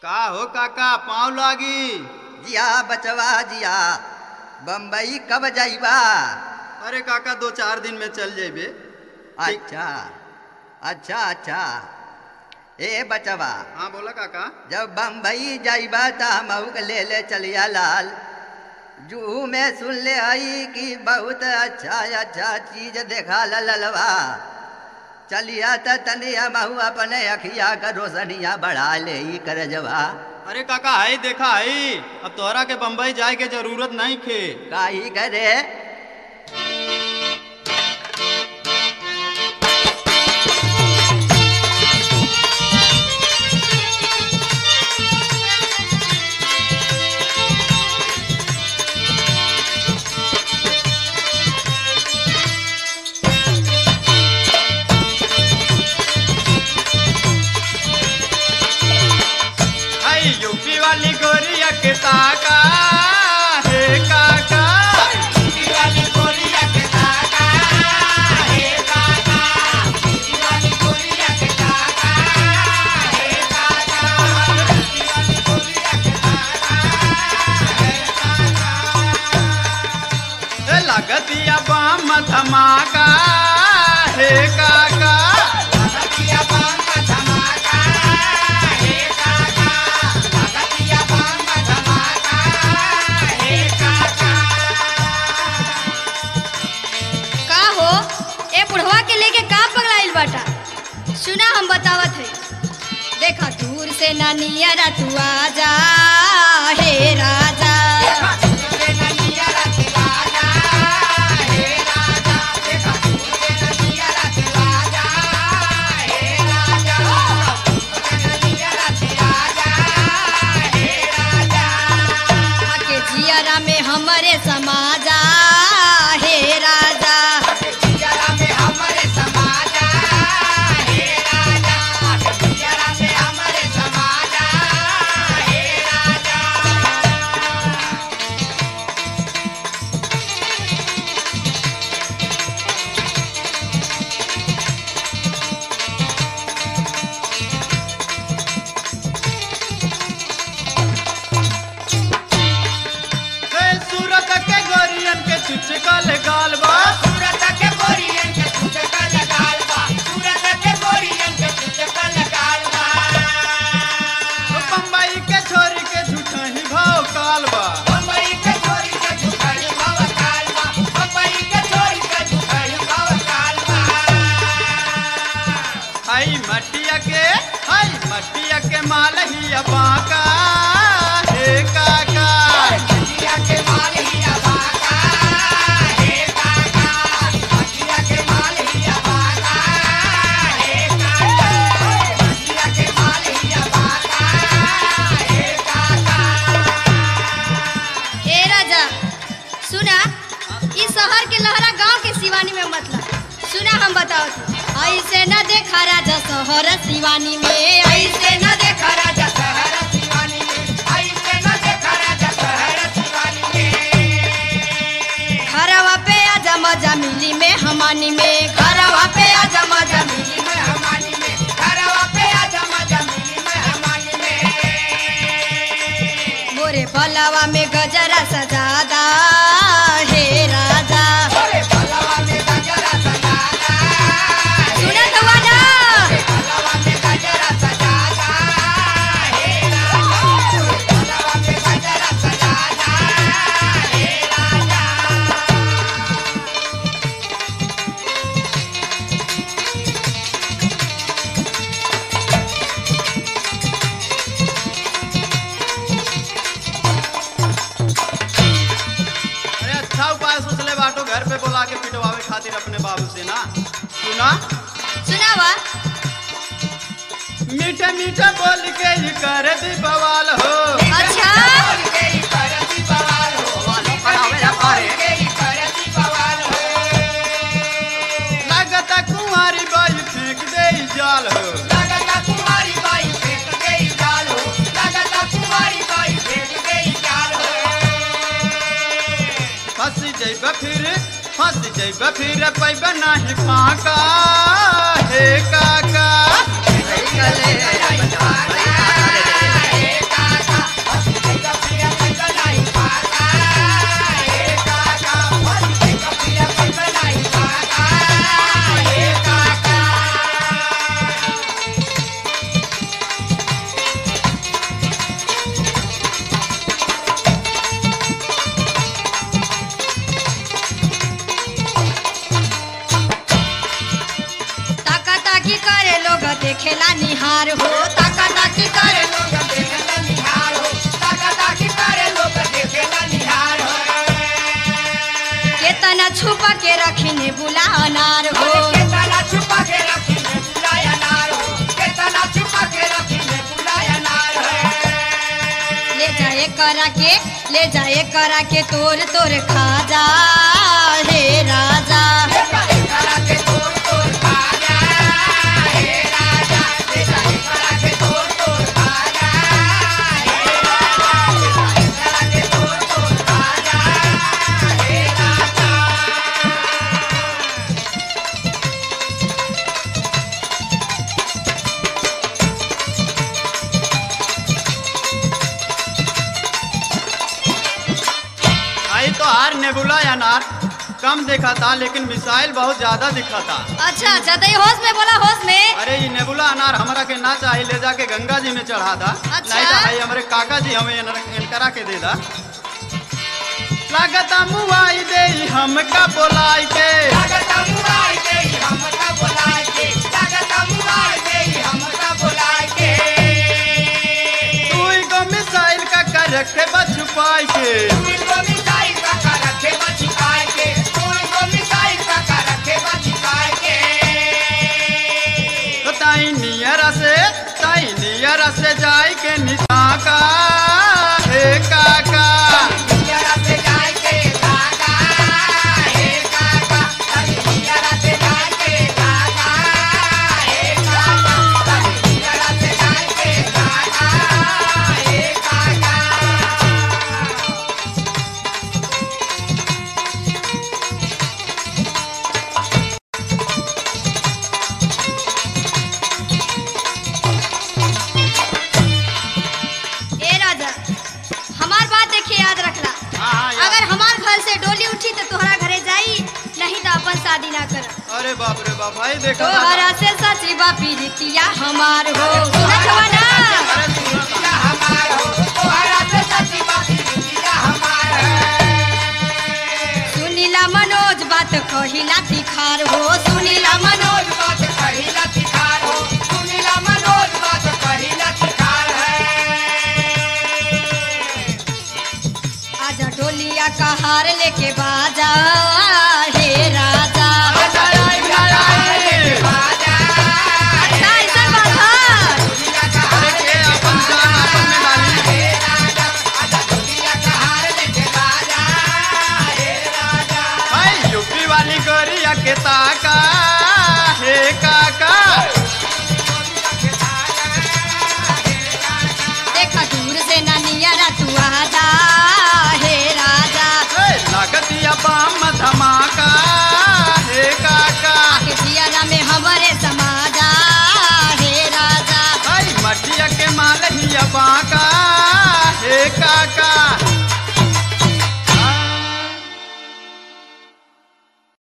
का हो काका पाँव लागी। जिया बचवा जिया, बम्बई कब जाइबा? अरे काका 2-4 दिन में चल जेबे। अच्छा अच्छा अच्छा। ए बचवा, हाँ बोला काका। जब बम्बई जाइबा त मऊक ले ले चलिया लाल। जू में सुन ले आई कि बहुत अच्छा अच्छा चीज देखा ललवा। चलिया त तनिया महू अपने अखिया का रोशनिया बढ़ा ले ही कर जवा। अरे काका है देखा है, अब तोहरा के बम्बई जाए के जरूरत नहीं खे। काई करे? यूपी वाली गोरिया के ताका हे काका। यूपी वाली गोरिया के ताका हे काका। यूपी वाली गोरिया के ताका हे काका। यूपी वाली गोरिया के ताका हे काका। लगतिया बम धमाका हे काका। लगतिया बम धमाका हे काका। बुढ़वा के लेके का पगलाइल बाटा? सुना हम बतावत है। देखा दूर से नानिया तू आजा हे राजा। देखा दूर से नानिया तू आजा हे राजा। देखा दूर से नानिया तू आजा हे राजा। दूर से नानिया तू आजा हे राजा। के जियारा में हमरे समाजा हे राजा। चुचकल गाल बा। सूरत के गोरियन के चुचकल गाल बा। सूरत के गोरियन के चुचकल गाल बा। बम्बई के छोरी के झूठा ही भाव काल बा। बम्बई के छोरी के झूठा ही भाव काल बा। बम्बई के छोरी के झूठा ही भाव काल बा। हाय मटिया के माल ही बाका हे काका। मटिया के माल ही बाका हे काका। मटिया के माल ही बाका हे काका। मटिया के माल ही बाका हे काका। ए राजा सुना, इस शहर के लहरा गांव के सिवानी में मतलब सुना हम बताओ। ऐसे न देखा राजा शहर सिवानी में। ऐसे न देखा राजा शहर सिवानी में। ऐसे न देखा राजा शहर सिवानी में। घरवा पे आजा मजा मिली में हमानी में। घरवा पे आजा मजा मिली में हमानी में। घरवा पे आजा मजा मिली में हमानी में। मोरे भलावा में गजरा सजादा हे राजा। मोरे भलावा में गजरा सजादा। सुना तो वाला। मोरे भलावा में गजरा सजादा हे राजा। मोरे भलावा में गजरा सजादा हे राजा। अरे अच्छा उपाय सोच ले बाटो, घर पे बोला के पिटवावे खातिर अपने बाबू से ना। सुना सुनावा। मीठा मीठा बोल के ही कर दी बवाल हो। अच्छा बोल के ही करती बवाल हो। बोल के ही करती बवाल हो। लगता कुंवारी बाई फेंक दे जाल हो। लगता कुंवारी बाई फेंक गई जाल हो। लगता कुंवारी बाई फेंक गई जाल हो। फंस जइबा फिर पैबा नाही फाका हे काका। Hey, निहार हो ताका ताकी करे लोग देखेला निहार हो ताका ताकी करे लोग देखेला निहार हो केतना छुपा के रखिने बुला अनार हो केतना छुपा के रखिने बुलाया नार हो केतना छुपा के रखिने बुलाया नार हो ले जाए करा के तोर तोर खा जा हे राजा करा के तोर तोर खा जा हे राजा ले जाए करा के तोर तोर खा जा हे राजा करा के तोर तोर खा जा हे राजा आई तो हार नेबुला अनार कम दिखा था लेकिन मिसाइल बहुत ज्यादा दिखा था। अच्छा अच्छा तो ये होश में बोला होश में अरे ये नेबुला अनार हमारा के ना चाहिए ले जाके गंगा जी में चढ़ा था। अच्छा। नहीं तो भाई हमारे काका जी हमें इनकरा के दे दा लागता मुआई दे हमका बोलाई के लागता मुआई दे हमका बोलाई के लागता मुआई दे हमका बोलाई के तू को मिसाइल का कर रखे छुपाई के तुमको मिसाइल का रखे बचिकाए के तुमको मिसाइल का रखे बचिकाए के तो ताई नियरा से जाए के निशा का हे काका नियरा से जाए के काका हे काका नियरा से जाए के काका हे काका नियरा से जाए के काका हे काका ए राजा हमार बात देखिए याद रखना हाँ, यार। अगर हमार घर से डोली उठी तो तोहरा घरे जाई नहीं तो अपन शादी ना कर अरे बाप रे बाप भाई देखा था। तोहरा से सची बापी रीतिया हमार हो सुनत हुआ ना अरे सुना था। या हमार हो तोहरा से सच्ची बात या हमार है सुनीला मनोज बात कहिला तिखार हो सुनीला मनोज मनोज बात कहिला तिखार हो सुनीला मनोज बात कहिला तिखार है आजा डोलिया का हार लेके बाजा हे